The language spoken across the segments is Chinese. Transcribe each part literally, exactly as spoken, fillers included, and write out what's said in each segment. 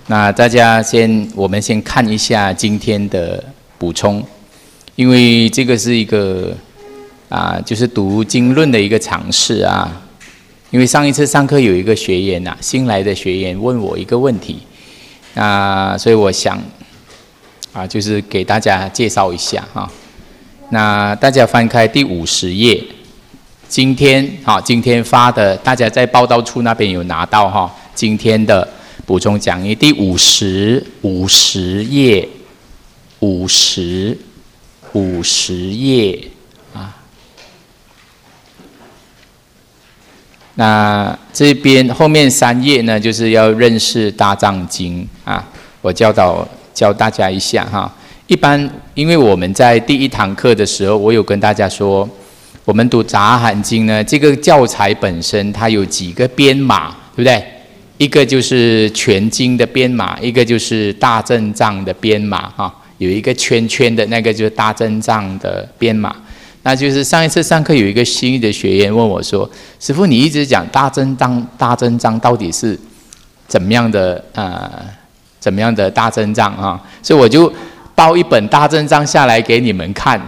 那大家先，我们先看一下今天的补充，因为这个是一个啊，就是读经论的一个尝试啊。因为上一次上课有一个学员呐、啊，新来的学员问我一个问题，那所以我想啊，就是给大家介绍一下哈。那大家翻开第五十页，今天好，今天发的，大家在报道处那边有拿到哈，今天的补充讲义第五十五十页，五十五十页啊。那这边后面三页呢，就是要认识大藏经啊，我教导教大家一下哈。一般因为我们在第一堂课的时候，我有跟大家说，我们读杂阿含经呢，这个教材本身它有几个编码，对不对？一个就是全经的编码，一个就是大正藏的编码哈，有一个圈圈的那个就是大正藏的编码。那就是上一次上课有一个新的学员问我说：“师父，你一直讲大正藏，大正藏到底是怎么样的呃，怎么样的大正藏啊？”所以我就包一本大正藏下来给你们看，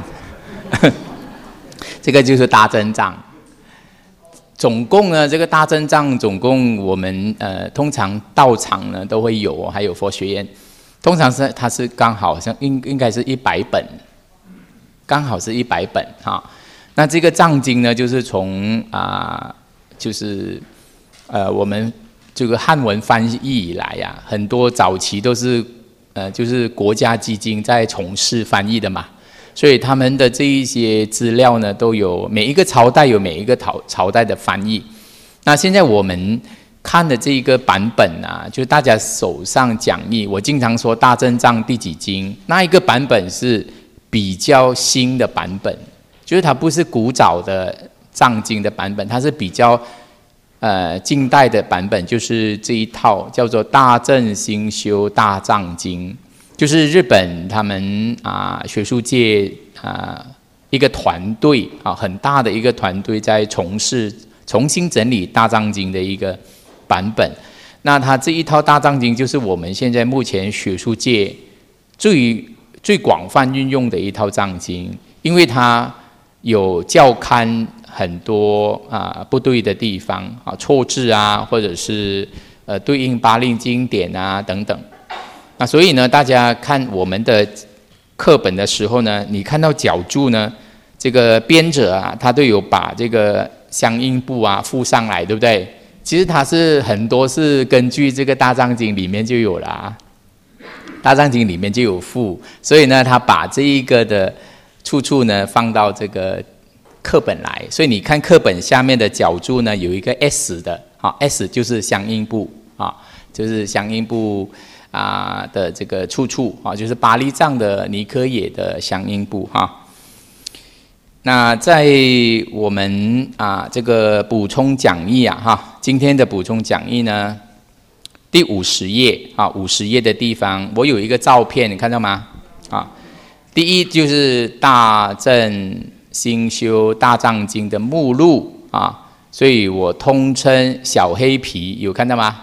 这个就是大正藏。总共呢，这个大正藏总共我们呃通常道场呢都会有，还有佛学院，通常是它是刚好像应应该是一百本。刚好是一百本哈，那这个藏经呢，就是从啊、呃，就是呃，我们这个汉文翻译以来呀、啊，很多早期都是呃，就是国家基金在从事翻译的嘛，所以他们的这一些资料呢，都有每一个朝代有每一个朝朝代的翻译。那现在我们看的这一个版本啊，就大家手上讲义，我经常说大正藏第几经，那一个版本是比较新的版本，就是它不是古早的藏经的版本，它是比较呃近代的版本，就是这一套叫做《大正新修大藏经》，就是日本他们啊、呃、学术界啊、呃、一个团队啊很大的一个团队在从事重新整理大藏经的一个版本。那它这一套大藏经就是我们现在目前学术界最最广泛运用的一套藏经，因为它有校勘很多啊不对的地方啊错字啊，或者是呃对应巴令经典啊等等。那所以呢，大家看我们的课本的时候呢，你看到脚注呢，这个编者啊，他都有把这个相应部啊附上来，对不对？其实它是很多是根据这个大藏经里面就有了啊。大藏经里面就有附，所以呢，他把这一个的处处呢放到这个课本来，所以你看课本下面的角注呢有一个 S 的，啊 S 就是相应部啊，就是相应部啊的这个处处啊，就是巴利藏的尼科也的相应部哈。那在我们啊这个补充讲义啊哈，今天的补充讲义呢。第五十页啊，五十页的地方，我有一个照片，你看到吗？啊，第一就是大正新修大藏经的目录啊，所以我通称小黑皮，有看到吗？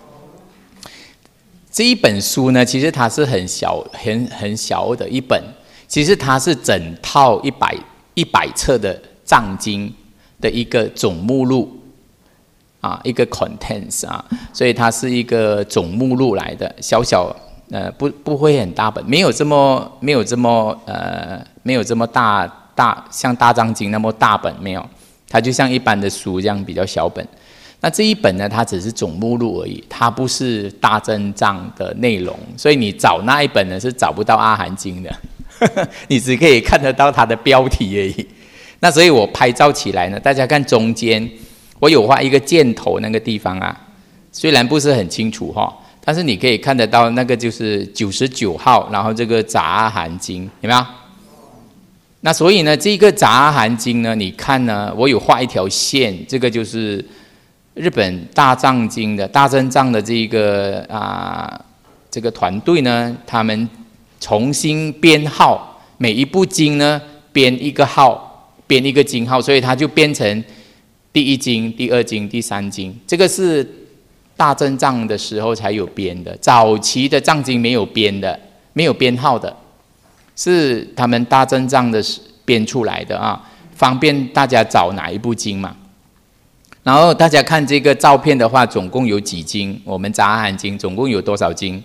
这一本书呢，其实它是很小、很很小的一本，其实它是整套一百一百册的藏经的一个总目录。啊，一个 contents 啊，所以它是一个总目录来的，小小呃不不会很大本，没有这么没有这么呃没有这么大大像大藏经那么大本没有，它就像一般的书这样比较小本。那这一本呢，它只是总目录而已，它不是大正藏的内容，所以你找那一本呢是找不到阿含经的，你只可以看得到它的标题而已。那所以我拍照起来呢，大家看中间。我有画一个箭头那个地方啊，虽然不是很清楚哈，但是你可以看得到那个就是九十九号，然后这个杂阿含经有没有？那所以呢，这个杂阿含经呢，你看呢，我有画一条线，这个就是日本大藏经的大正藏的这个啊这个团队呢，他们重新编号，每一部经呢编一个号，编一个经号，所以它就变成。第一经、第二经、第三经，这个是大正藏的时候才有编的，早期的藏经没有编的，没有编号的，是他们大正藏的编出来的啊，方便大家找哪一部经嘛。然后大家看这个照片的话，总共有几经？我们杂阿含经总共有多少经？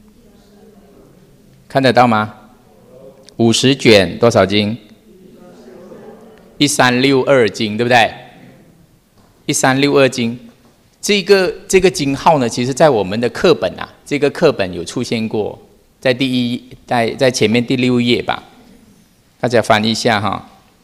看得到吗？五十卷，多少经？一三六二经，对不对？一三六二经，这个这个经号呢，其实在我们的课本啊，这个课本有出现过，在第一在在前面第六页吧，大家翻一下哈。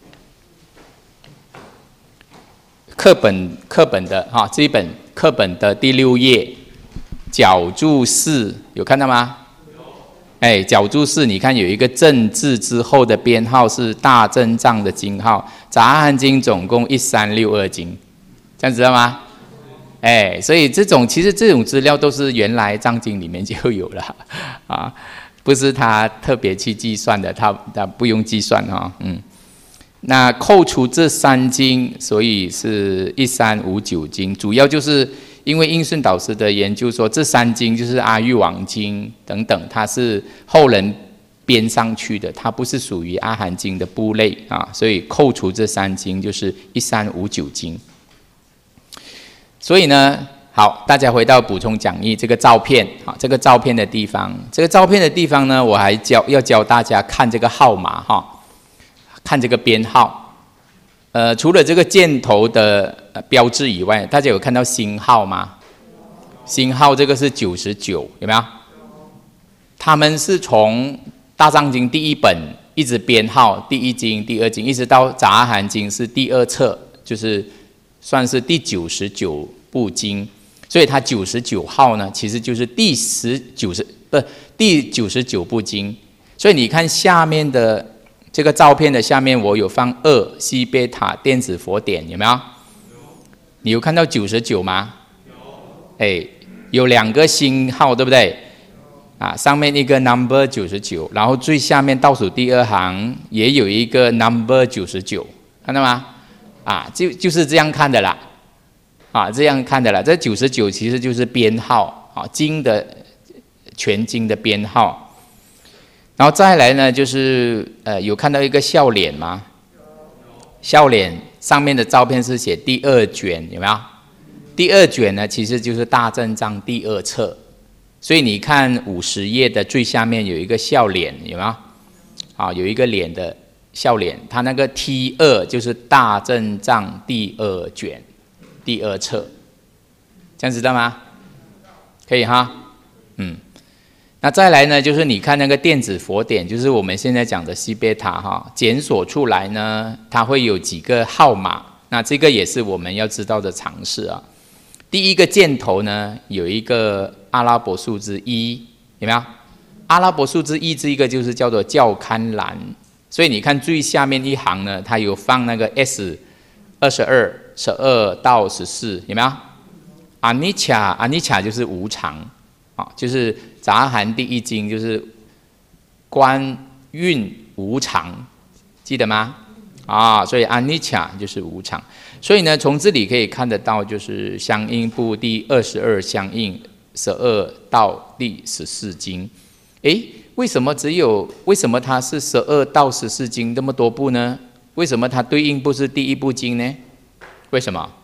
课本课本的哈，这一本课本的第六页，角注释有看到吗？哎，角注释你看有一个正字之后的编号是大正藏的经号，杂阿含经总共一三六二经，这样知道吗？哎，所以这种其实这种资料都是原来藏经里面就有了啊，不是他特别去计算的，他他不用计算哈，嗯。那扣除这三经，所以是一三五九经，主要就是因为应顺导师的研究说，这三经就是阿育王经等等，它是后人编上去的，它不是属于阿含经的部类啊，所以扣除这三经就是一三五九经。所以呢，好，大家回到补充讲义这个照片啊，这个照片的地方，这个照片的地方呢，我还教要教大家看这个号码哈。看这个编号，呃，除了这个箭头的标志以外，大家有看到星号吗？星号这个是九十九，有没有？他们是从大藏经第一本一直编号，第一经、第二经，一直到杂阿含经是第二册，就是算是第九十九部经，所以它九十九号呢，其实就是第十九十不第九十九部经，所以你看下面的。这个照片的下面我有放二西贝塔电子佛典，有没有？有。你有看到九十九吗？有。哎，有两个星号，对不对？啊，上面一个 number 九十九，然后最下面倒数第二行也有一个 number 九十九，看到吗？啊，就就是这样看的啦。啊，这样看的啦。这九十九其实就是编号啊，经的全经的编号。然后再来呢，就是呃，有看到一个笑脸吗？笑脸上面的照片是写第二卷，有没有？第二卷呢，其实就是大正藏第二册，所以你看五十页的最下面有一个笑脸，有没有？啊，有一个脸的笑脸，它那个 T 二就是大正藏第二卷第二册，这样知道吗？可以哈，嗯。那再来呢，就是你看那个电子佛典，就是我们现在讲的西贝塔哈，检索出来呢，它会有几个号码。那这个也是我们要知道的常识啊。第一个箭头呢，有一个阿拉伯数字一，有没有？阿拉伯数字一这一个就是叫做教刊栏，所以你看最下面一行呢，它有放那个 S 二十二、十二到十四，有没有？阿尼卡，阿尼卡就是无常。啊，就是杂阿含第一经，就是观运无常，记得吗？啊，所以阿尼卡就是无常。所以呢，从这里可以看得到，就是相应部第二十二相应十二到第十四经。诶，为什么只有为什么它是十二到十四经这么多部呢？为什么它对应不是第一部经呢？为什么？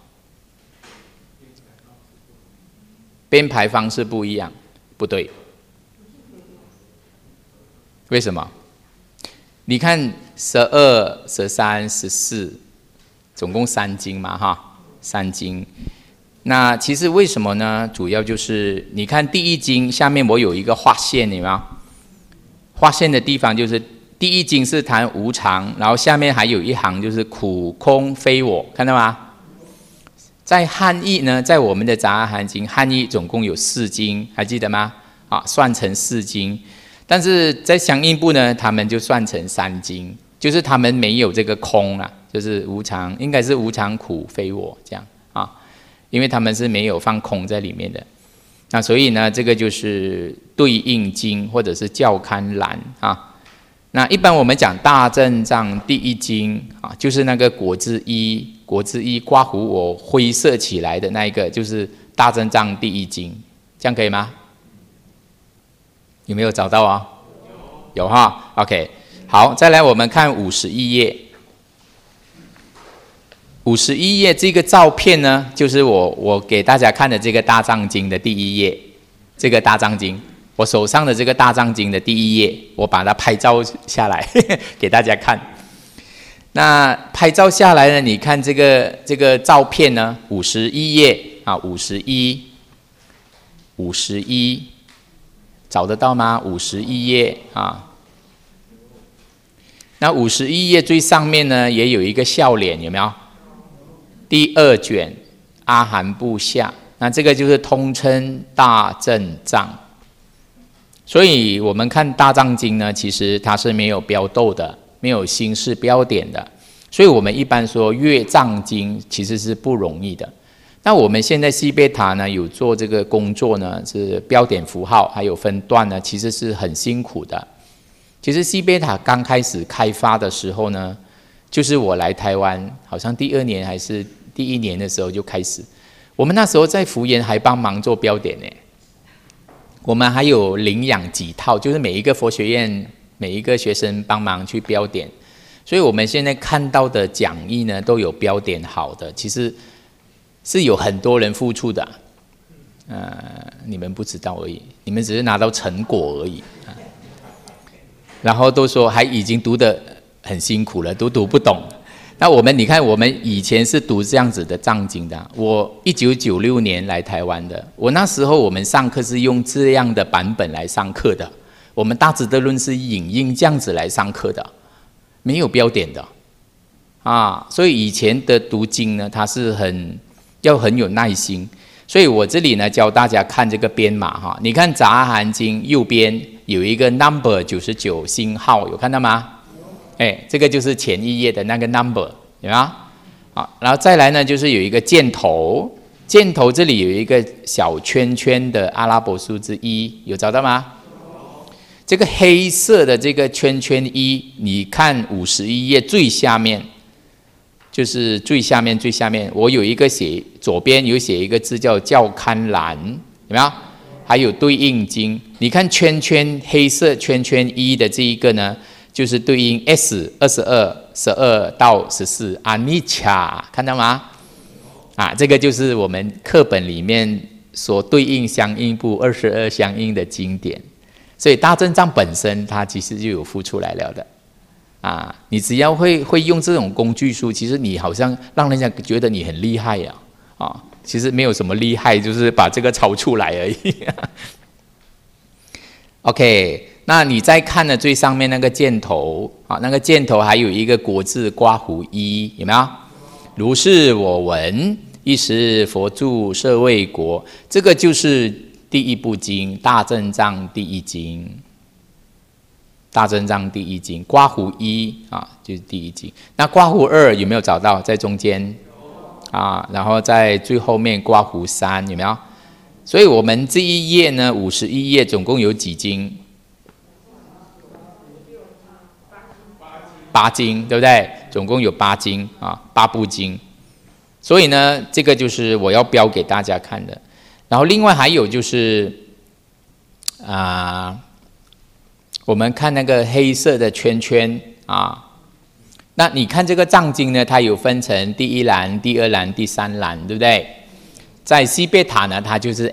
编排方式不一样。不对，为什么？你看十二、十三、十四，总共三经嘛，哈，三经。那其实为什么呢？主要就是你看第一经下面我有一个划线，有没有？划线的地方就是第一经是谈无常，然后下面还有一行就是苦空非我，看到吗？在汉译呢，在我们的杂阿含经，汉译总共有四经，还记得吗？啊，算成四经，但是在相应部呢，他们就算成三经，就是他们没有这个空啊，就是无常，应该是无常苦非我这样啊，因为他们是没有放空在里面的。那所以呢，这个就是对应经或者是教刊栏啊。那一般我们讲大正藏第一经啊，就是那个国字一，国字一刮胡我灰色起来的那一个，就是大正藏第一经，这样可以吗？有没有找到啊？有哈 ，OK， 好，再来我们看五十一页。五十一页这个照片呢，就是我我给大家看的这个大藏经的第一页，这个大藏经，我手上的这个大藏经的第一页，我把它拍照下来给大家看。那拍照下来呢，你看这个这个照片呢，五十一页啊，五十一，五十一。找得到吗？五十一页啊，那五十一页最上面呢也有一个笑脸，有没有？第二卷阿含部下，那这个就是通称大正藏。所以我们看大藏经呢，其实它是没有标逗的，没有心事标点的，所以我们一般说阅藏经其实是不容易的。那我们现在西贝塔呢有做这个工作呢，是标点符号还有分段呢，其实是很辛苦的。其实西贝塔刚开始开发的时候呢，就是我来台湾，好像第二年还是第一年的时候就开始，我们那时候在福研还帮忙做标点呢。我们还有领养几套，就是每一个佛学院每一个学生帮忙去标点，所以我们现在看到的讲义呢都有标点好的，其实是有很多人付出的、啊，呃，你们不知道而已，你们只是拿到成果而已、啊、然后都说还已经读得很辛苦了，都读不懂。那我们你看，我们以前是读这样子的藏经的。我一九九六年来台湾的，我那时候我们上课是用这样的版本来上课的，我们大智度论是影印这样子来上课的，没有标点的啊。所以以前的读经呢，它是很要很有耐心，所以我这里呢教大家看这个编码哈。你看《杂阿含经》右边有一个 number 九十九星号，有看到吗？哎，这个就是前一页的那个 number， 有没有？好，然后再来呢，就是有一个箭头，箭头这里有一个小圈圈的阿拉伯数字一，有找到吗？这个黑色的这个圈圈一，你看五十一页最下面。就是最下面最下面，我有一个写左边有写一个字叫教刊栏，有没有？还有对应经，你看圈圈黑色圈圈一的这一个呢，就是对应 S 二十二十二到十四阿尼恰，看到吗？啊，这个就是我们课本里面所对应相应部二十二相应的经典，所以大正藏本身它其实就有附出来了的。啊，你只要会会用这种工具书，其实你好像让人家觉得你很厉害呀、啊，啊，其实没有什么厉害，就是把这个抄出来而已。OK， 那你再看的最上面那个箭头啊，那个箭头还有一个国字刮胡一，有没有？如是我闻，一时佛住舍卫国，这个就是第一部经，大正藏第一经。大正藏第一经，刮胡一啊，就是第一经。那刮胡二有没有找到？在中间啊，然后在最后面刮胡三有没有？所以我们这一页呢，五十一页总共有几经？八经，对不对？总共有八经啊，八部经。所以呢，这个就是我要标给大家看的。然后另外还有就是啊。我们看那个黑色的圈圈啊，那你看这个藏经呢，它有分成第一栏、第二栏、第三栏，对不对？在西贝塔呢，它就是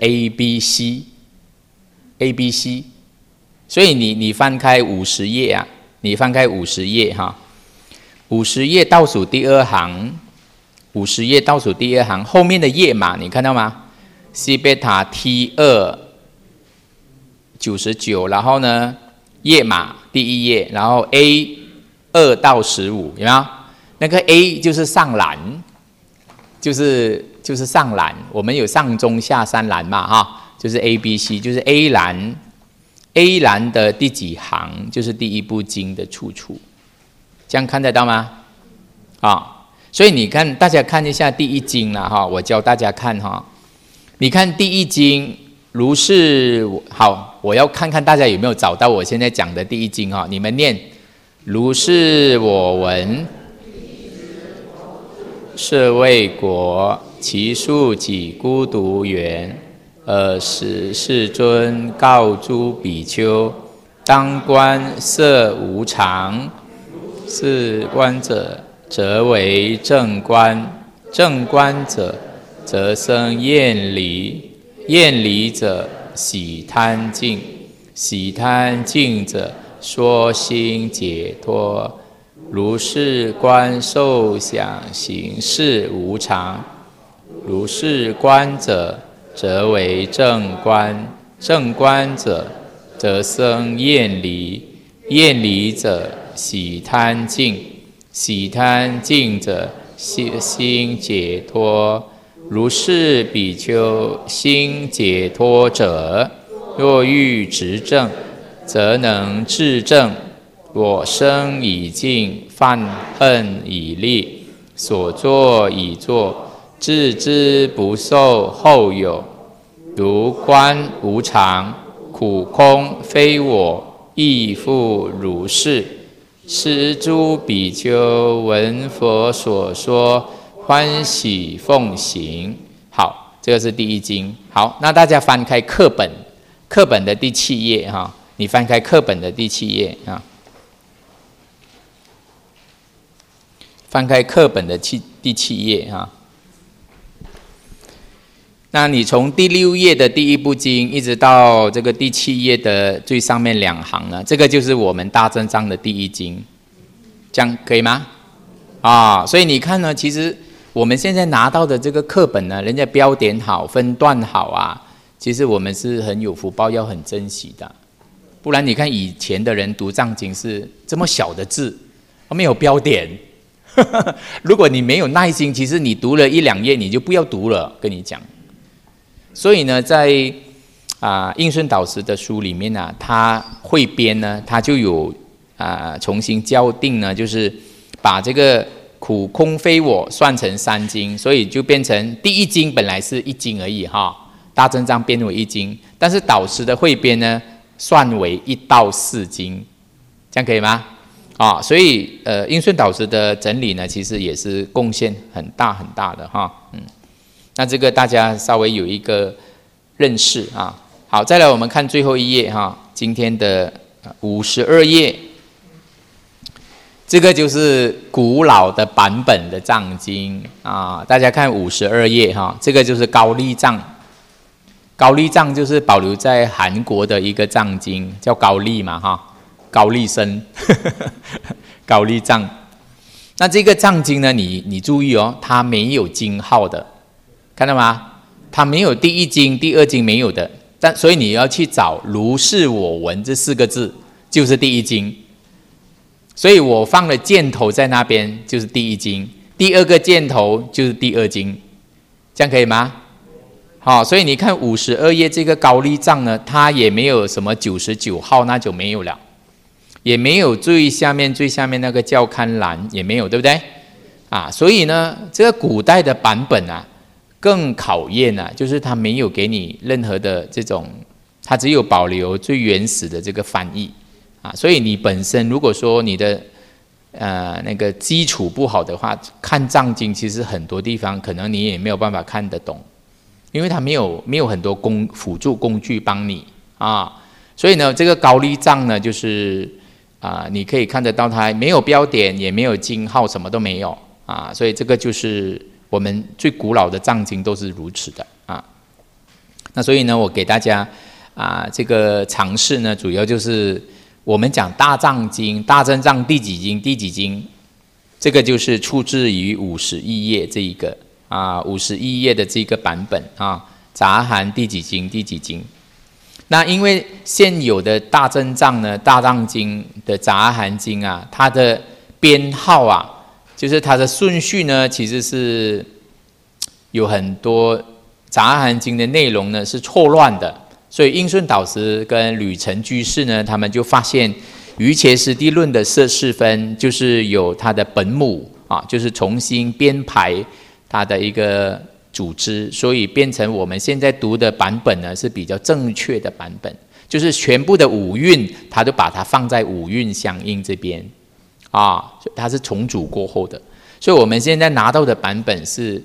A、B、C，A、B、C， 所以你你翻开五十页啊，你翻开五十页哈，五十页倒数第二行，五十页倒数第二行后面的页码你看到吗？西贝塔 T 二九十九，然后呢？页码第一页，然后 A 二到十五，有没有？那个 A 就是上栏，就是就是上栏。我们有上中下三栏嘛，哈，就是 A、B、C， 就是 A 栏 ，A 栏的第几行就是第一部经的出处，这样看得到吗？啊，所以你看，大家看一下第一经啦，哈，我教大家看哈，你看第一经。如是好，我要看看大家有没有找到我现在讲的第一经哈，你们念如是我闻舍卫国其数己孤独园。尔时世尊告诸比丘：当观色无常，是观者，则为正观；正观者，则生厌离；厌离者，喜贪净；喜贪净者，说心解脱。如是观受想行识无常，如是观者，则为正观；正观者，则生厌离；厌离者，喜贪净；喜贪净者，心解脱。如是比丘，心解脱者，若欲执正，则能自正。我生已尽，犯恨已立，所作已作，自知不受后有。如观无常，苦空非我，亦复如是。是诸比丘闻佛所说，欢喜奉行。好，这个是第一经。好，那大家翻开课本，课本的第七页哈，你翻开课本的第七页啊。翻开课本的七第七页哈，那你从第六页的第一部经一直到这个第七页的最上面两行呢，这个就是我们大正藏的第一经，这样可以吗？啊，所以你看呢，其实我们现在拿到的这个课本呢，人家标点好，分段好啊，其实我们是很有福报，要很珍惜的。不然你看以前的人读藏经是这么小的字，没有标点。如果你没有耐心，其实你读了一两页你就不要读了，跟你讲。所以呢，在啊、呃、印顺导师的书里面啊，他汇编呢，他就有啊、呃、重新校订呢，就是把这个苦空非我算成三经，所以就变成第一经本来是一经而已哈，大正藏编为一经，但是导师的汇编呢，算为一到四经，这样可以吗？啊，所以呃，印顺导师的整理呢，其实也是贡献很大很大的哈，嗯，那这个大家稍微有一个认识啊。好，再来我们看最后一页哈，今天的五十二页，这个就是古老的版本的藏经啊，大家看五十二页哈，这个就是高丽藏，高丽藏就是保留在韩国的一个藏经，叫高丽嘛哈。高丽参，高丽藏。那这个藏经呢，你你注意哦，它没有经号的，看到吗？它没有第一经、第二经没有的，但所以你要去找如是我闻这四个字，就是第一经。所以我放了箭头在那边，就是第一经，第二个箭头就是第二经，这样可以吗？好，所以你看五十二页这个高丽藏呢，它也没有什么九十九号，那就没有了。也没有最下面最下面那个教刊栏也没有，对不对？啊，所以呢，这个古代的版本啊，更考验啊，就是它没有给你任何的这种，它只有保留最原始的这个翻译啊，所以你本身如果说你的呃那个基础不好的话，看藏经其实很多地方可能你也没有办法看得懂，因为它没有没有很多工辅助工具帮你啊，所以呢，这个高丽藏呢，就是啊、呃，你可以看得到它没有标点，也没有经号，什么都没有啊，所以这个就是我们最古老的藏经都是如此的啊。那所以呢，我给大家啊、呃、这个尝试呢，主要就是我们讲大藏经、大正藏第几经、第几经，这个就是出自于五十一页这一个啊，五十一页的这个版本啊，杂含第几经、第几经。那因为现有的大正藏呢，大藏经的杂含经啊，它的编号啊，就是它的顺序呢，其实是有很多杂含经的内容呢是错乱的，所以印顺导师跟吕澄居士呢，他们就发现瑜伽师地论的摄事分就是有它的本母啊，就是重新编排它的一个组织，所以变成我们现在读的版本呢是比较正确的版本，就是全部的五蕴，它都把它放在五蕴相应这边啊，它是重组过后的，所以我们现在拿到的版本是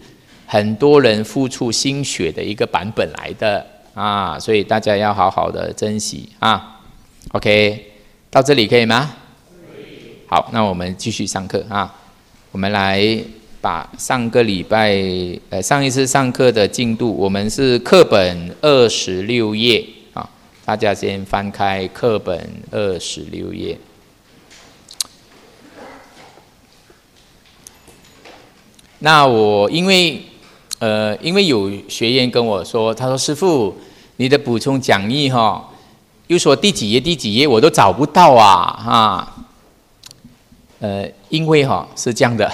很多人付出心血的一个版本来的啊，所以大家要好好的珍惜啊。OK， 到这里可以吗？可以。好，那我们继续上课啊。我们来把上个礼拜呃上一次上课的进度，我们是课本二十六页啊，大家先翻开课本二十六页。那我因为呃，因为有学员跟我说，他说师父，你的补充讲义哈、哦，又说第几页第几页我都找不到啊啊，呃，因为哈、哦、是这样的，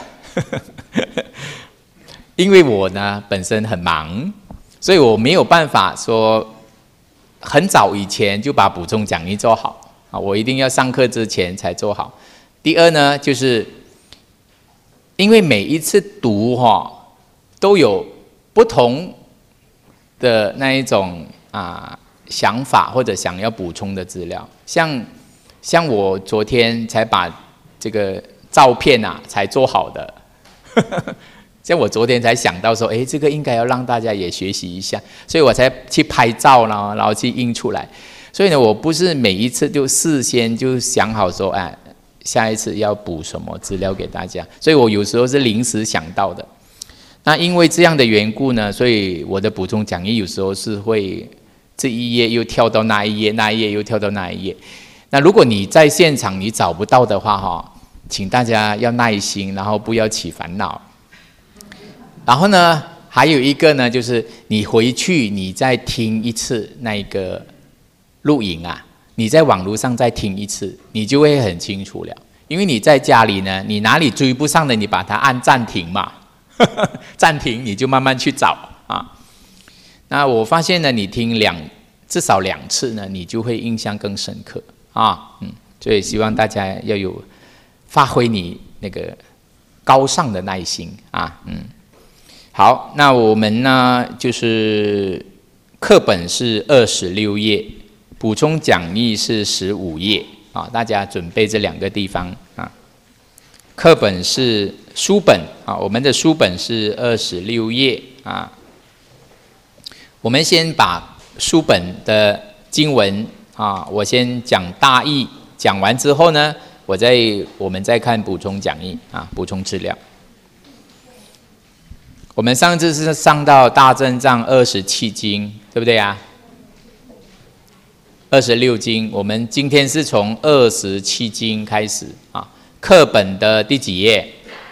因为我呢本身很忙，所以我没有办法说很早以前就把补充讲义做好啊，我一定要上课之前才做好。第二呢，就是因为每一次读哈、哦、都有不同的那一种啊想法或者想要补充的资料，像像我昨天才把这个照片啊才做好的，像我昨天才想到说，哎，这个应该要让大家也学习一下，所以我才去拍照啦，然后去印出来。所以呢，我不是每一次就事先就想好说，哎，下一次要补什么资料给大家，所以我有时候是临时想到的。那因为这样的缘故呢，所以我的补充讲义有时候是会这一页又跳到那一页，那一页又跳到那一页。那如果你在现场你找不到的话哈，请大家要耐心，然后不要起烦恼。然后呢，还有一个呢，就是你回去你再听一次那个录影啊，你在网络上再听一次，你就会很清楚了。因为你在家里呢，你哪里追不上的，你把它按暂停嘛。暂停，你就慢慢去找啊。那我发现呢，你听两至少两次呢，你就会印象更深刻啊。嗯，所以希望大家要有发挥你那个高尚的耐心啊。嗯，好，那我们呢就是课本是二十六页，补充讲义是十五页啊，大家准备这两个地方啊。课本是书本啊，我们的书本是二十六页啊。我们先把书本的经文啊，我先讲大意，讲完之后呢，我再我们再看补充讲义啊，补充资料。我们上次是上到大正藏二十七经，对不对啊？二十六经，我们今天是从二十七经开始啊。课本的第几页？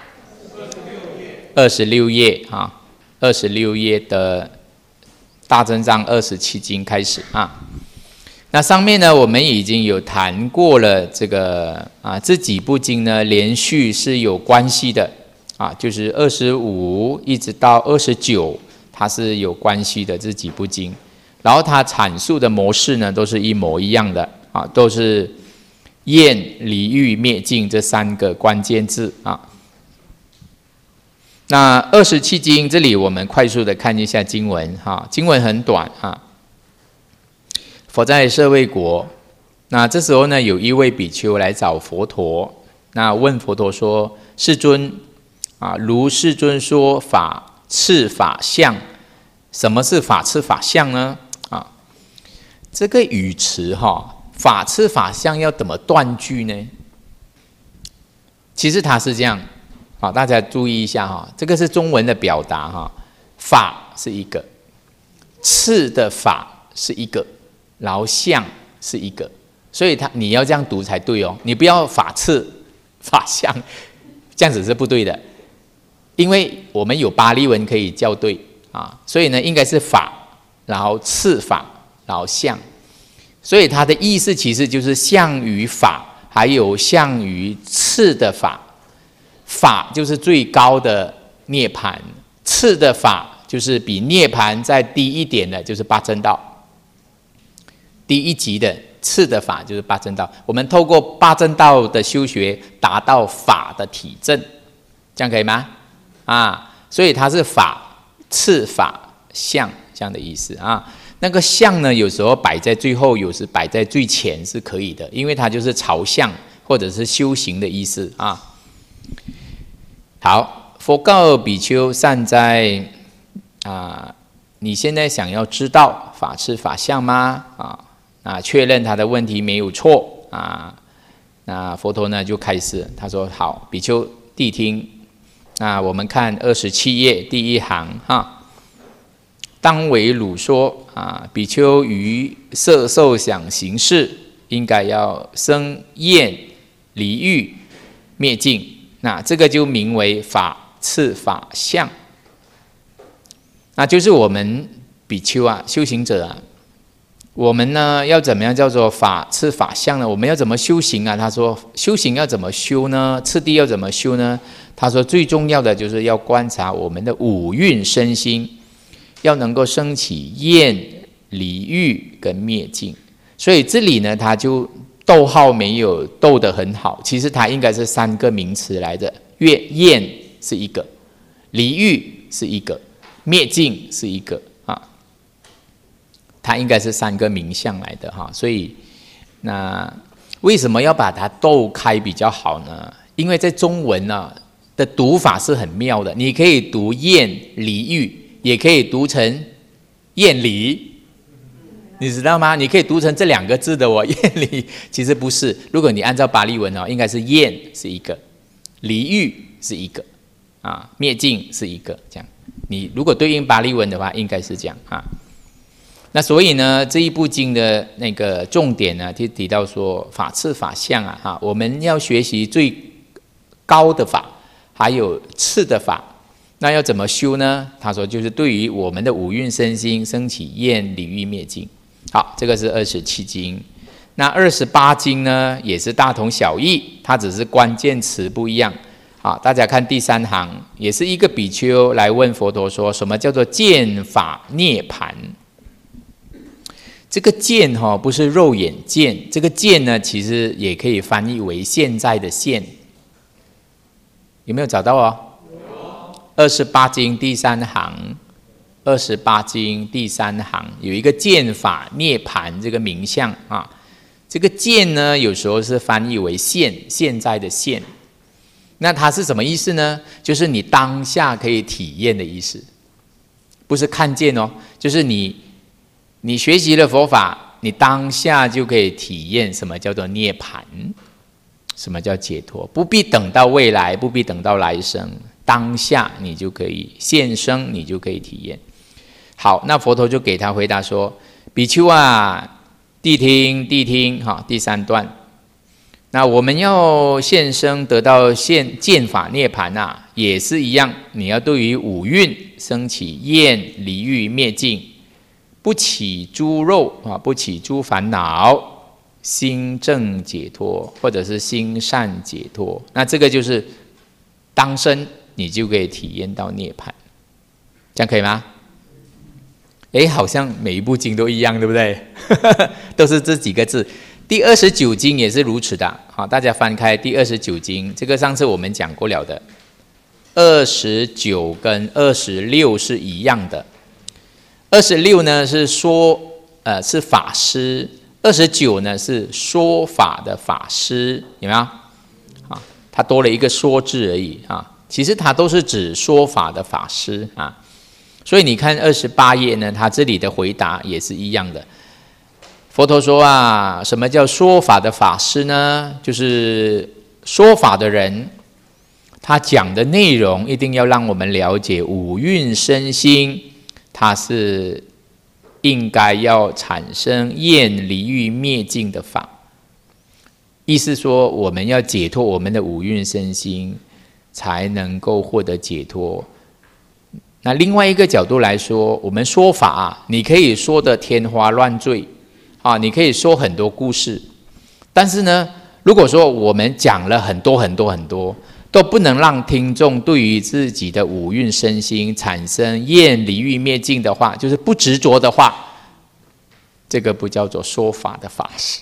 二十六页啊，二十六页的大正藏二十七经开始啊。那上面呢，我们已经有谈过了这个啊，这几部经呢，连续是有关系的啊，就是二十五一直到二十九，它是有关系的这几部经。然后它阐述的模式呢，都是一模一样的啊，都是厌离欲灭尽这三个关键字啊。那二十七经这里我们快速的看一下经文哈，经文很短啊。佛在舍卫国，那这时候呢，有一位比丘来找佛陀，那问佛陀说：“世尊啊，如世尊说法次法相，什么是法次法相呢？”啊，这个语词哈。法次法相要怎么断句呢？其实它是这样，好，大家注意一下哈，这个是中文的表达哈。法是一个，次的法是一个，然后相是一个，所以它你要这样读才对哦，你不要法次法相，这样子是不对的，因为我们有巴利文可以校对啊，所以呢应该是法，然后次法，然后相。所以它的意思其实就是相于法，还有相于次的法。法就是最高的涅槃，次的法就是比涅槃再低一点的，就是八正道。低一级的次的法就是八正道。我们透过八正道的修学，达到法的体证，这样可以吗？啊，所以它是法、次法、相这样的意思啊。那个相呢，有时候摆在最后，有时摆在最前是可以的，因为它就是朝向或者是修行的意思啊。好，佛告比丘：善哉， 啊，你现在想要知道法次法相吗？啊啊，确认他的问题没有错啊。那佛陀呢就开始，他说：“好，比丘谛听。那我们看二十七页第一行哈，当为汝说啊，比丘于色受想行识，应该要生厌离欲灭尽。那这个就名为法次法相。那就是我们比丘啊，修行者啊。”我们呢要怎么样叫做法次法相呢？我们要怎么修行啊？他说修行要怎么修呢？次第要怎么修呢？他说最重要的就是要观察我们的五蕴身心，要能够升起厌离欲跟灭尽。所以这里呢，他就逗号没有逗得很好，其实它应该是三个名词来的。厌是一个，离欲是一个，灭尽是一个。它应该是三个名相来的哈，所以那为什么要把它逗开比较好呢？因为在中文呢、啊、的读法是很妙的，你可以读厌离欲，也可以读成厌离，你知道吗？你可以读成这两个字的哦，厌离其实不是。如果你按照巴利文哦，应该是厌是一个，离欲是一个，啊，灭尽是一个，这样。你如果对应巴利文的话，应该是这样啊。那所以呢，这一部经的那个重点呢，就提到说法次法相啊，哈，我们要学习最高的法，还有次的法。那要怎么修呢？他说就是对于我们的五蕴身心升起厌离欲灭尽。好，这个是二十七经。那二十八经呢，也是大同小异，它只是关键词不一样。好，大家看第三行，也是一个比丘来问佛陀说，什么叫做见法涅槃？这个见哈、哦、不是肉眼见，这个见呢其实也可以翻译为现在的现。有没有找到哦？二十八经第三行，二十八经第三行有一个见法涅槃这个名相啊。这个见呢有时候是翻译为现，现在的现。那它是什么意思呢？就是你当下可以体验的意思，不是看见哦，就是你。你学习了佛法，你当下就可以体验什么叫做涅槃，什么叫解脱，不必等到未来，不必等到来生，当下你就可以现生，你就可以体验。好，那佛陀就给他回答说：“比丘啊，谛听，谛听。”哈，第三段。那我们要现生得到现见法涅槃啊，也是一样，你要对于五蕴升起厌离欲灭尽。不起诸肉啊，不起诸烦恼，心正解脱，或者是心善解脱。那这个就是当生，你就可以体验到涅槃，这样可以吗？哎，好像每一部经都一样，对不对？都是这几个字。第二十九经也是如此的。好，大家翻开第二十九经，这个上次我们讲过了的。二十九跟二十六是一样的。二十六呢是说，呃，是法师；二十九呢是说法的法师，有没有？啊，它多了一个说字而已啊。其实它都是指说法的法师啊。所以你看二十八页呢，它这里的回答也是一样的。佛陀说啊，什么叫说法的法师呢？就是说法的人，他讲的内容一定要让我们了解五蕴身心。它是应该要产生厌离欲灭尽的法，意思说我们要解脱我们的五蕴身心，才能够获得解脱。那另外一个角度来说，我们说法啊，你可以说的天花乱坠啊，你可以说很多故事，但是呢，如果说我们讲了很多很多很多，都不能让听众对于自己的五蕴身心产生厌离欲灭尽的话，就是不执着的话，这个不叫做说法的法师。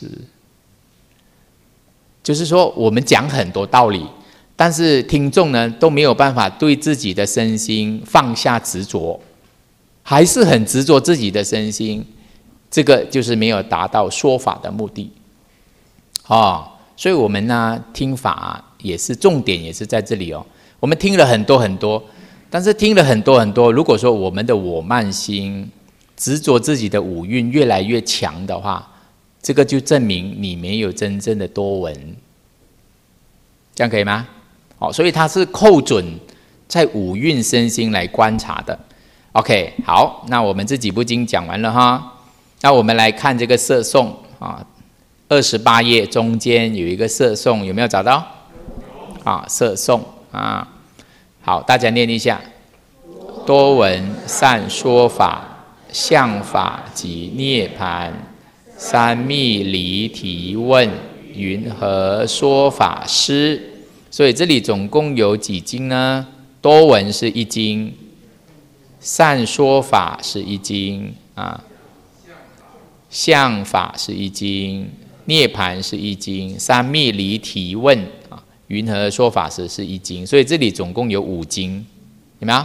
就是说我们讲很多道理，但是听众呢都没有办法对自己的身心放下执着，还是很执着自己的身心，这个就是没有达到说法的目的。哦，所以我们呢听法、啊、也是重点，也是在这里哦。我们听了很多很多， 但是听了很多很多，如果说我们的我慢心执着自己的五蕴越来越强的话，这个就证明你没有真正的多闻，这样可以吗？好，所以它是扣准在五蕴身心来观察的。OK， 好，那我们这几部经讲完了哈，那我们来看这个摄诵啊，二十八页中间有一个摄诵，有没有找到？啊，摄诵啊，好，大家念一下：多闻善说法，相法及涅槃，三密离提问，云何说法师？所以这里总共有几经呢？多闻是一经，善说法是一经啊，相法是一经，涅槃是一经，三密离提问啊，云何说法师是一经。所以这里总共有五经，有没有？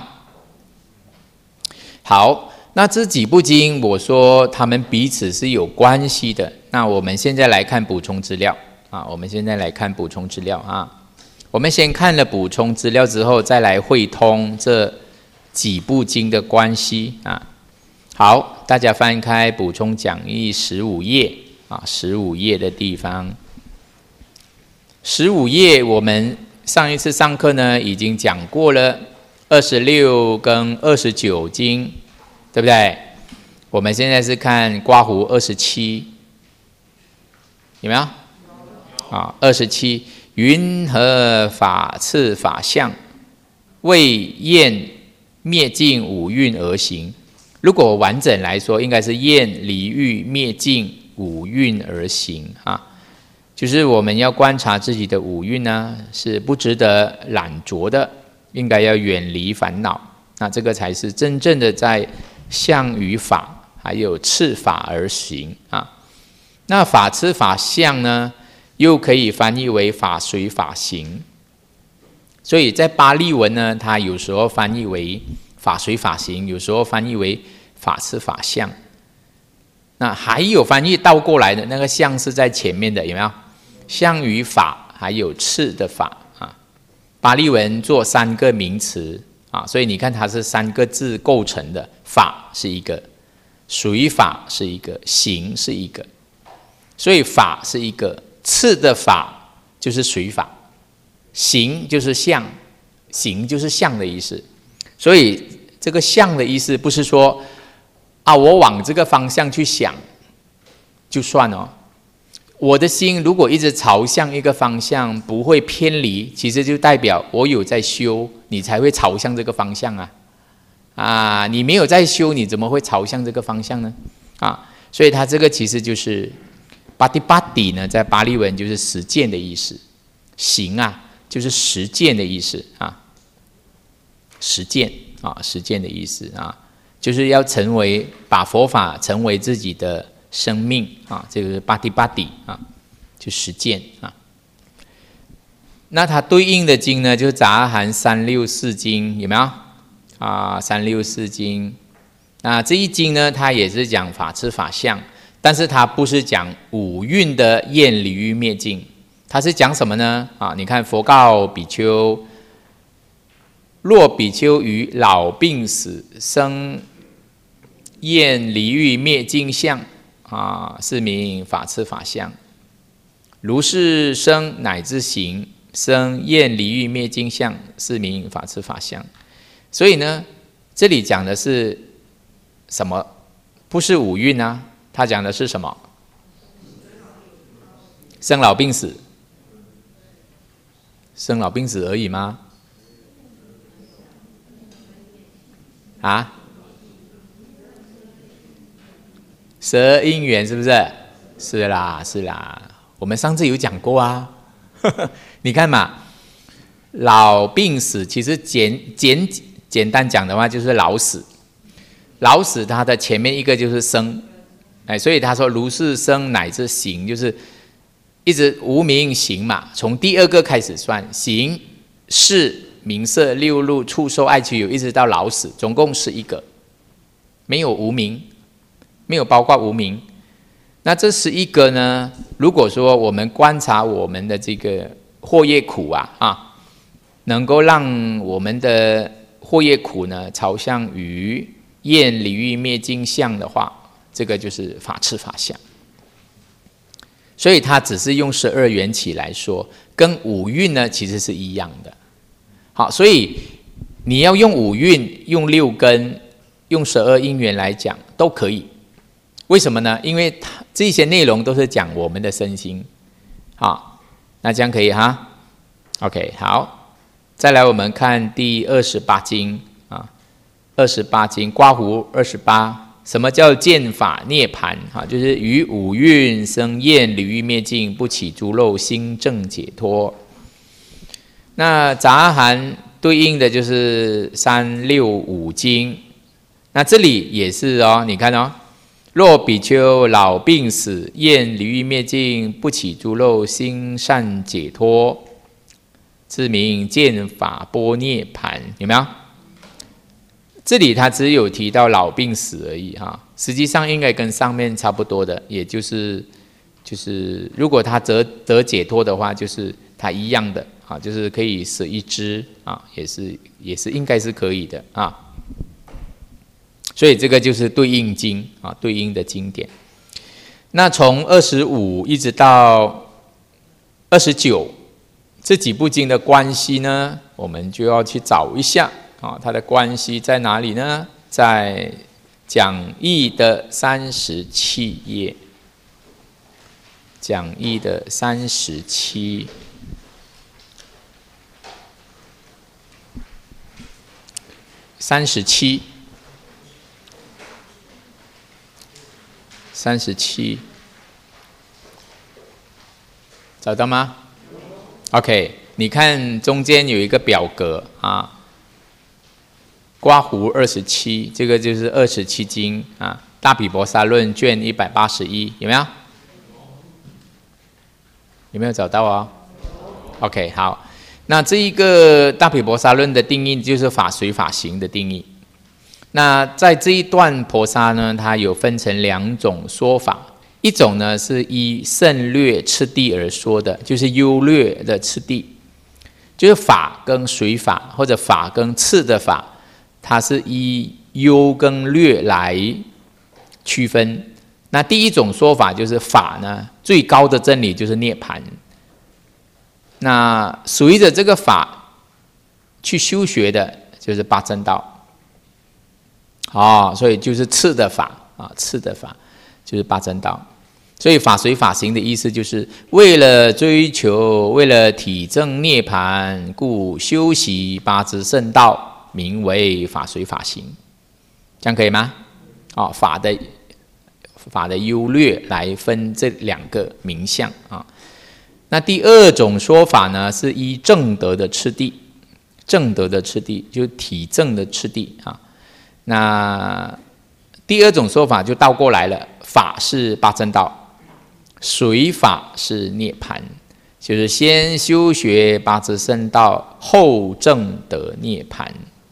好，那这几部经，我说他们彼此是有关系的。那我们现在来看补充资料啊，我们现在来看补充资料啊。我们先看了补充资料之后，再来汇通这几部经的关系啊。好，大家翻开补充讲义十五页啊，十五页的地方，十五页我们上一次上课呢已经讲过了二十六跟二十九经，对不对？我们现在是看刮胡二十七，有没有？啊，二十七。云何法次法相，为厌灭尽五蕴而行。如果完整来说，应该是厌离欲灭尽五蕴而行啊。就是我们要观察自己的五蕴呢，是不值得染着的，应该要远离烦恼。那这个才是真正的在相与法，还有次法而行啊。那法次法相呢？又可以翻译为法随法行，所以在巴利文呢，它有时候翻译为法随法行，有时候翻译为法次法相。那还有翻译倒过来的，那个相是在前面的，有没有？相与法，还有次的法啊。巴利文做三个名词啊，所以你看它是三个字构成的，法是一个，随法是一个，行是一个，所以法是一个。次的法就是随法，行就是相，行就是相的意思。所以这个相的意思不是说啊，我往这个方向去想就算哦。我的心如果一直朝向一个方向，不会偏离，其实就代表我有在修，你才会朝向这个方向啊。啊，你没有在修，你怎么会朝向这个方向呢？啊，所以它这个其实就是。巴蒂巴蒂呢，在巴利文就是实践的意思，行啊，就是实践的意思啊，实践啊，实践的意思啊，就是要成为把佛法成为自己的生命啊，这个是巴蒂巴蒂啊，就实践啊。那它对应的经呢，就是杂含三六四经，有没有啊？三六四经，那这一经呢，它也是讲法次法相。但是它不是讲五蕴的厌离欲灭尽，它是讲什么呢？啊，你看佛告比丘：若比丘于老病死生厌离欲灭尽相，啊，是名法次法相；如是生乃至行生厌离欲灭尽相，是名法次法相。所以呢，这里讲的是什么？不是五蕴啊。他讲的是什么？生老病死，生老病死而已吗？啊？十二因缘是不是？是啦，是啦。我们上次有讲过啊。你看嘛，老病死其实简简简单讲的话就是老死。老死它的前面一个就是生。哎，所以他说如是生乃至行，就是一直无明行嘛，从第二个开始算，行、识、名色、六路、触、受、爱、取、有，一直到老死，总共是一个，没有无明，没有包括无明。那这十一个呢？如果说我们观察我们的这个祸业苦啊啊，能够让我们的或业苦呢朝向于厌离欲灭尽相的话，这个就是法次法相。所以它只是用十二缘起来说，跟五蕴呢其实是一样的。好，所以你要用五蕴、用六根、用十二因缘来讲都可以。为什么呢？因为它这些内容都是讲我们的身心。好，那这样可以哈 ？OK， 好，再来我们看第二十八经啊，二十八经刮胡二十八。什么叫见法涅槃？哈，就是于五蕴生厌离欲灭尽，不起诸漏，心正解脱。那杂含对应的就是三六五经。那这里也是哦，你看哦，若比丘老病死，厌离欲灭尽，不起诸漏，心善解脱，自名见法般涅槃，有没有？这里他只有提到老病死而已哈，实际上应该跟上面差不多的，也就是就是如果他得得解脱的话，就是他一样的啊，就是可以舍一支啊，也是也是应该是可以的啊。所以这个就是对应经啊，对应的经典。那从二十五一直到二十九这几部经的关系呢，我们就要去找一下。啊，它的关系在哪里呢？在讲义的三十七页，讲义的三十七，三十七，三十七，找到吗 ？OK， 你看中间有一个表格啊。刮胡二十七，这个就是二十七经啊，《大毗婆沙论》卷一百八十一，有没有？有没有找到啊 ？OK， 好，那这一个《大毗婆沙论》的定义就是法随法行的定义。那在这一段婆沙呢，它有分成两种说法，一种呢是依胜略次第而说的，就是优劣的次第，就是法跟随法或者法跟次的法。它是依优跟劣来区分。那第一种说法就是法呢，最高的真理就是涅槃。那随着这个法去修学的，就是八正道。哦，所以就是次的法啊，次的法就是八正道。所以法随法行的意思就是为了追求，为了体证涅槃，故修习八支圣道。名为法随法行，这样可以吗？哦，法的法的优劣来分这两个名相啊。那第二种说法呢，是依正德的次第，正德的次第就是体证的次第啊。那第二种说法就倒过来了，法是八正道，随法是涅槃，就是先修学八支圣道，后证得涅槃。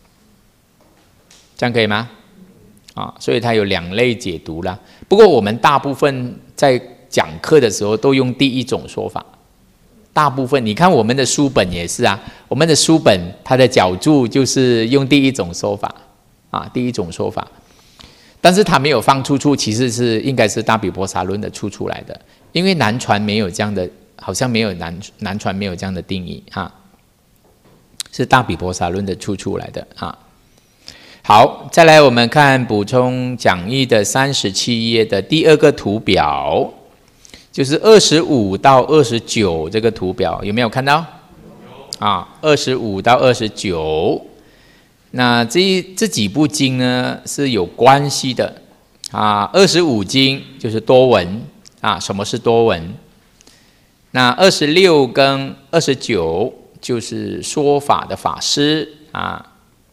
这样可以吗？啊，所以它有两类解读啦。不过我们大部分在讲课的时候都用第一种说法。大部分你看我们的书本也是啊，我们的书本它的角注就是用第一种说法啊，第一种说法。但是它没有放出处，其实是应该是大毗婆沙论的出出来的，因为南传没有这样的，好像没有南南传没有这样的定义啊，是大毗婆沙论的出出来的啊。好，再来我们看补充讲义的三十七页的第二个图表，就是二十五到二十九这个图表，有没有看到？啊，二十五到二十九，那这这几部经呢是有关系的啊。二十五经就是多闻啊，什么是多闻？那二十六跟二十九就是说法的法师啊。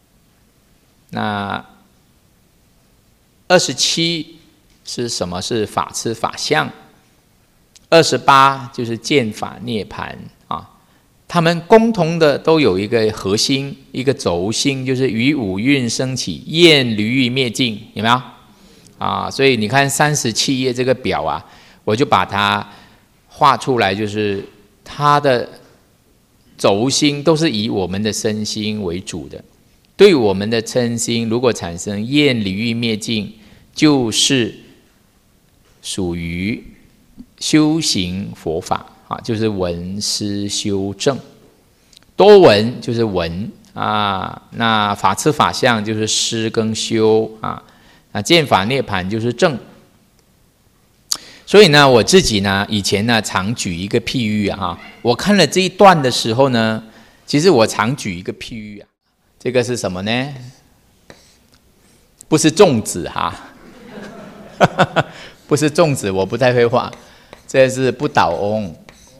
那二十七是什么？是法次法相。二十八就是见法涅槃啊。他们共同的都有一个核心，一个轴心，就是于五蕴升起，厌离欲灭尽，有没有？啊，所以你看三十七页这个表啊，我就把它画出来，就是它的轴心都是以我们的身心为主的。 对我们的嗔心如果产生厌离欲灭尽，就是属于修行佛法啊，就是闻思修正。多闻就是闻啊，那法持法相就是思跟修啊，那见法涅槃就是正。所以呢，我自己呢，以前呢常举一个譬喻啊，我看了这一段的时候呢，其实我常举一个譬喻啊，这个是什么呢？不是粽子哈，不是粽子，我不太会画，这是不倒翁。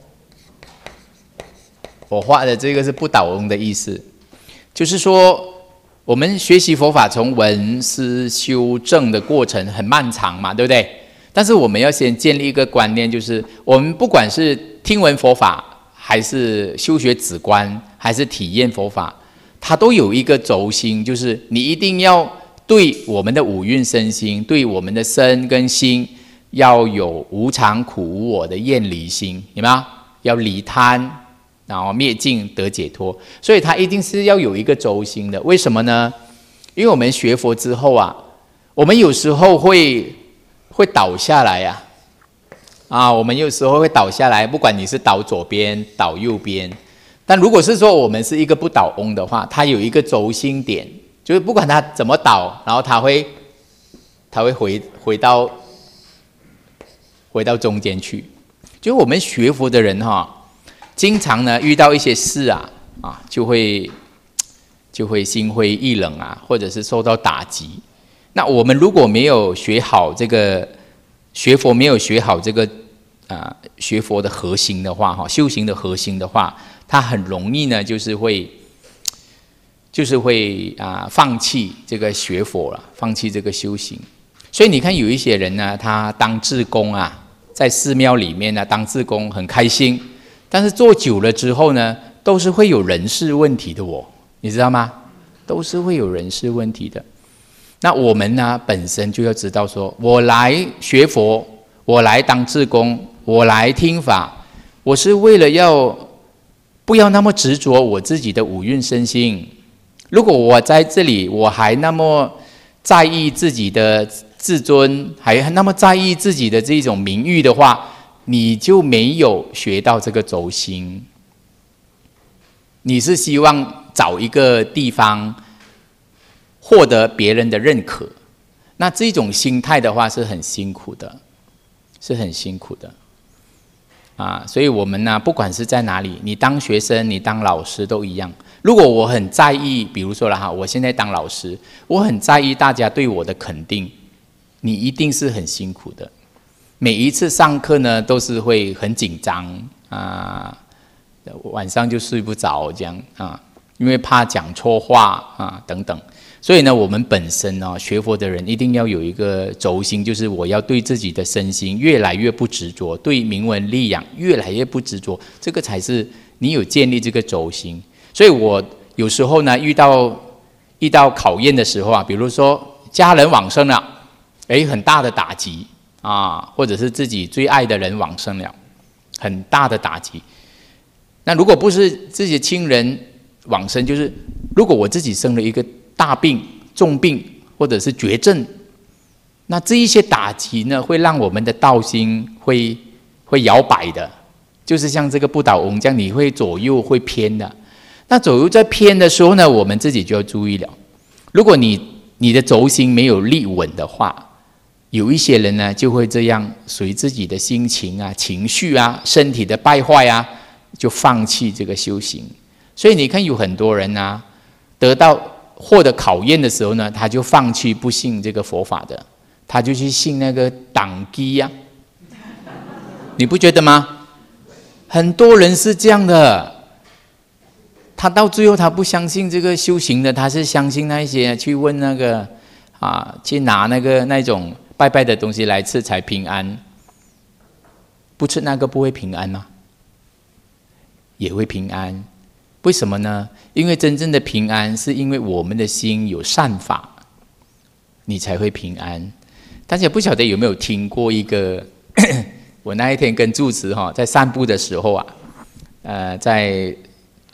我画的这个是不倒翁的意思，就是说我们学习佛法从闻思修正的过程很漫长嘛，对不对？但是我们要先建立一个观念，就是我们不管是听闻佛法，还是修学止观，还是体验佛法，它都有一个轴心，就是你一定要对我们的五蕴身心，对我们的身跟心，要有无常苦无我的厌离心，有没有？要离贪，然后灭尽得解脱，所以它一定是要有一个轴心的。为什么呢？因为我们学佛之后啊，我们有时候会会倒下来呀、啊，啊，我们有时候会倒下来，不管你是倒左边、倒右边。但如果是说我们是一个不倒翁的话，它有一个轴心点，就是不管它怎么倒，然后它会它会回回到回到中间去。就是我们学佛的人哈、啊。经常呢遇到一些事啊啊，就会就会心灰意冷啊，或者是受到打击。那我们如果没有学好这个学佛，没有学好这个啊、呃、学佛的核心的话，哈，修行的核心的话，它很容易呢，就是会就是会啊、呃、放弃这个学佛了，放弃这个修行。所以你看有一些人呢，他当志工啊，在寺庙里面呢当志工很开心。但是做久了之后呢，都是会有人事问题的哦，你知道吗？都是会有人事问题的。那我们呢，本身就要知道说，我来学佛，我来当志工，我来听法，我是为了要不要那么执着我自己的五蕴身心。如果我在这里，我还那么在意自己的自尊，还那么在意自己的这种名誉的话，你就没有学到这个轴心。你是希望找一个地方获得别人的认可，那这种心态的话是很辛苦的，是很辛苦的啊！所以我们呢，不管是在哪里，你当学生，你当老师都一样。如果我很在意，比如说了哈，我现在当老师，我很在意大家对我的肯定，你一定是很辛苦的。每一次上课呢，都是会很紧张啊，晚上就睡不着这样啊，因为怕讲错话啊等等。所以呢，我们本身呢、哦，学佛的人一定要有一个轴心，就是我要对自己的身心越来越不执着，对名闻利养越来越不执着，这个才是你有建立这个轴心。所以我有时候呢，遇到遇到考验的时候啊，比如说家人往生了，哎，很大的打击。啊，或者是自己最爱的人往生了，很大的打击。那如果不是自己亲人往生，就是如果我自己生了一个大病、重病或者是绝症，那这一些打击呢，会让我们的道心会会摇摆的，就是像这个不倒翁这样，你会左右会偏的。那左右在偏的时候呢，我们自己就要注意了。如果你你的轴心没有立稳的话，有一些人呢，就会这样随自己的心情啊、情绪啊、身体的败坏啊，就放弃这个修行。所以你看，有很多人啊，得到获得考验的时候呢，他就放弃不信这个佛法的，他就去信那个党基呀、啊，你不觉得吗？很多人是这样的，他到最后他不相信这个修行的，他是相信那一些去问那个啊，去拿那个那种。拜拜的东西来吃才平安，不吃那个不会平安吗？也会平安。为什么呢？因为真正的平安是因为我们的心有善法，你才会平安。大家不晓得有没有听过一个我那一天跟住持哈在散步的时候啊，呃，在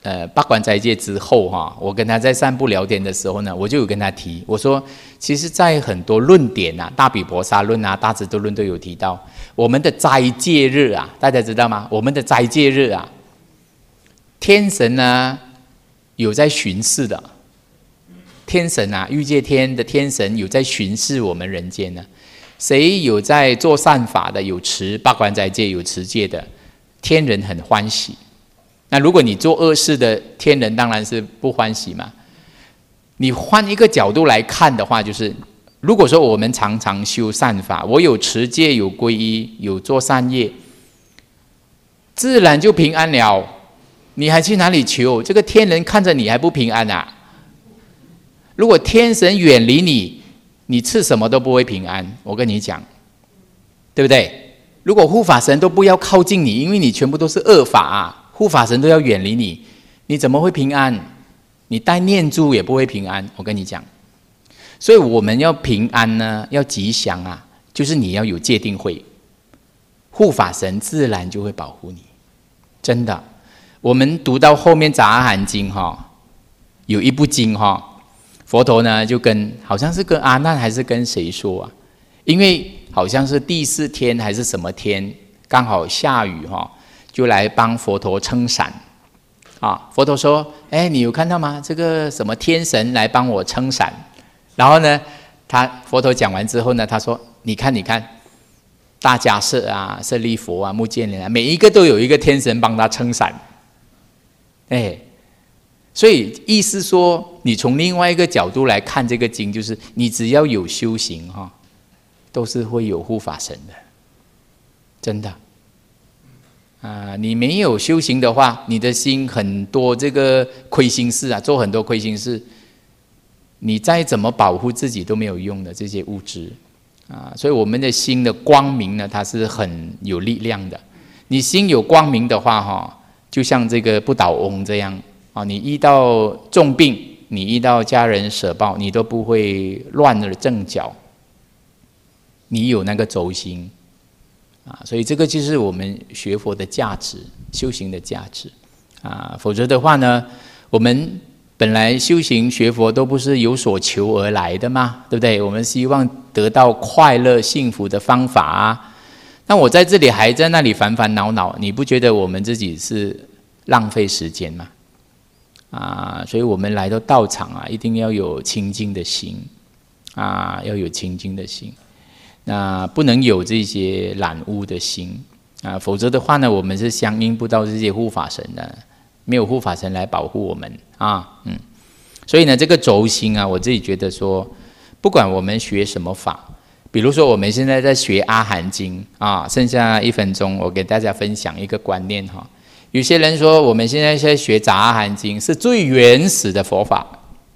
呃八关斋戒之后哈，我跟他在散步聊天的时候呢，我就有跟他提，我说，其实，在很多论点啊，大比婆沙论啊、大智度论都有提到，我们的斋戒日啊，大家知道吗？我们的斋戒日啊，天神呢有在巡视的，天神啊，欲界天的天神有在巡视我们人间呢。谁有在做善法的，有持八关斋戒，有持戒的，天人很欢喜。那如果你做恶事的，天人当然是不欢喜嘛。你换一个角度来看的话，就是如果说我们常常修善法，我有持戒，有皈依，有做善业，自然就平安了。你还去哪里求？这个天人看着你还不平安啊？如果天神远离你，你吃什么都不会平安，我跟你讲，对不对？如果护法神都不要靠近你，因为你全部都是恶法啊，护法神都要远离你，你怎么会平安？你带念珠也不会平安，我跟你讲。所以我们要平安呢，要吉祥啊，就是你要有戒定慧，护法神自然就会保护你，真的。我们读到后面《杂阿含经》哈，有一部经哈。佛陀呢，就跟好像是跟阿难还是跟谁说啊？因为好像是第四天还是什么天，刚好下雨哈，就来帮佛陀撑伞啊。佛陀说：“哎，你有看到吗？这个什么天神来帮我撑伞。”然后呢，他佛陀讲完之后呢，他说：“你看，你看，大迦叶啊、舍利弗啊、目犍连啊，每一个都有一个天神帮他撑伞。”哎。所以意思说，你从另外一个角度来看这个经，就是你只要有修行哈，都是会有护法神的，真的。啊，你没有修行的话，你的心很多这个亏心事啊，做很多亏心事，你再怎么保护自己都没有用的这些物质啊。所以我们的心的光明呢，它是很有力量的。你心有光明的话哈，就像这个不倒翁这样。啊，你遇到重病，你遇到家人舍报，你都不会乱了阵脚。你有那个轴心啊，所以这个就是我们学佛的价值，修行的价值啊。否则的话呢，我们本来修行学佛都不是有所求而来的嘛，对不对？我们希望得到快乐幸福的方法啊。那我在这里还在那里烦烦恼恼，你不觉得我们自己是浪费时间吗？啊，所以我们来到道场啊，一定要有清净的心啊，要有清净的心，那不能有这些染污的心啊，否则的话呢，我们是相应不到这些护法神的，没有护法神来保护我们啊，嗯，所以呢，这个轴心啊，我自己觉得说，不管我们学什么法，比如说我们现在在学阿含经啊，剩下一分钟，我给大家分享一个观念哈。有些人说，我们现在在学《杂阿含经》是最原始的佛法。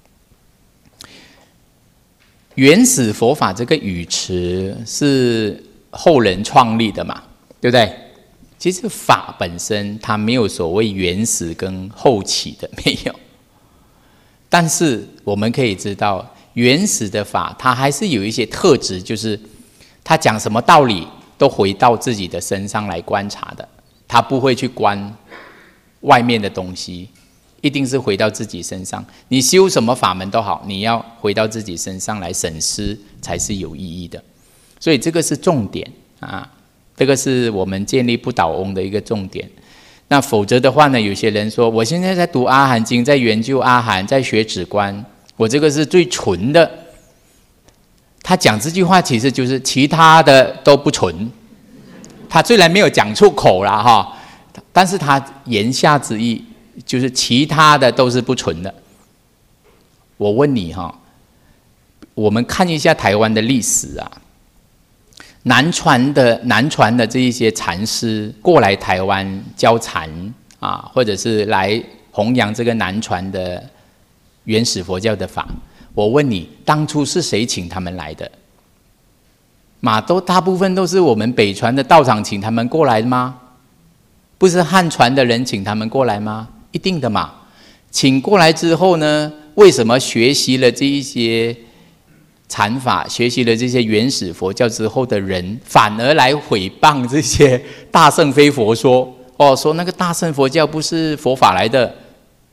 原始佛法这个语词是后人创立的嘛，对不对？其实法本身它没有所谓原始跟后起的，没有。但是我们可以知道，原始的法它还是有一些特质，就是它讲什么道理都回到自己的身上来观察的。他不会去观外面的东西，一定是回到自己身上。你修什么法门都好，你要回到自己身上来审思，才是有意义的。所以这个是重点啊，这个是我们建立不倒翁的一个重点。那否则的话呢，有些人说，我现在在读阿含经，在研究阿含，在学止观，我这个是最纯的。他讲这句话，其实就是其他的都不纯。他虽然没有讲出口啦哈，但是他言下之意就是其他的都是不纯的。我问你哈，我们看一下台湾的历史啊，南传的南传的这一些禅师过来台湾教禅啊，或者是来弘扬这个南传的原始佛教的法，我问你，当初是谁请他们来的？马都大部分都是我们北传的道场请他们过来的吗？不是汉传的人请他们过来吗？一定的嘛。请过来之后呢，为什么学习了这一些禅法，学习了这些原始佛教之后的人，反而来毁谤这些大乘非佛说？哦，说那个大乘佛教不是佛法来的，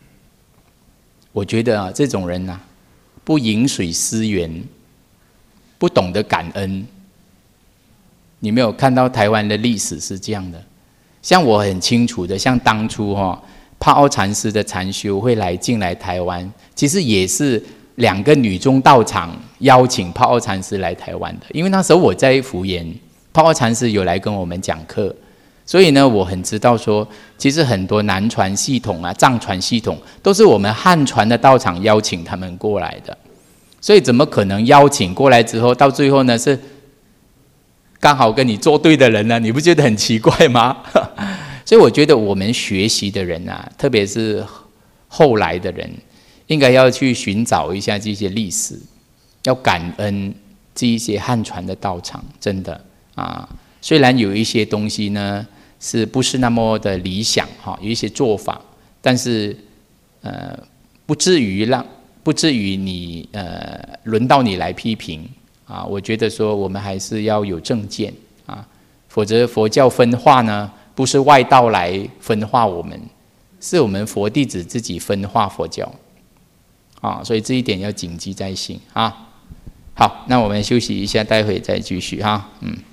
我觉得啊，这种人啊，不饮水思源，不懂得感恩。你没有看到台湾的历史是这样的？像我很清楚的，像当初哈、哦，帕奥禅师的禅修会来进来台湾，其实也是两个女中道场邀请帕奥禅师来台湾的。因为那时候我在福岩，帕奥禅师有来跟我们讲课，所以呢，我很知道说，其实很多南传系统啊、藏传系统都是我们汉传的道场邀请他们过来的。所以怎么可能邀请过来之后，到最后呢是刚好跟你作对的人呢？你不觉得很奇怪吗？所以我觉得我们学习的人啊，特别是后来的人，应该要去寻找一下这些历史，要感恩这一些汉传的道场，真的啊。虽然有一些东西呢，是不是那么的理想哈？有一些做法，但是呃，不至于让不至于你呃轮到你来批评。啊，我觉得说我们还是要有正见啊，否则佛教分化呢，不是外道来分化我们，是我们佛弟子自己分化佛教啊，所以这一点要谨记在心啊。好，那我们休息一下，待会再继续哈，嗯。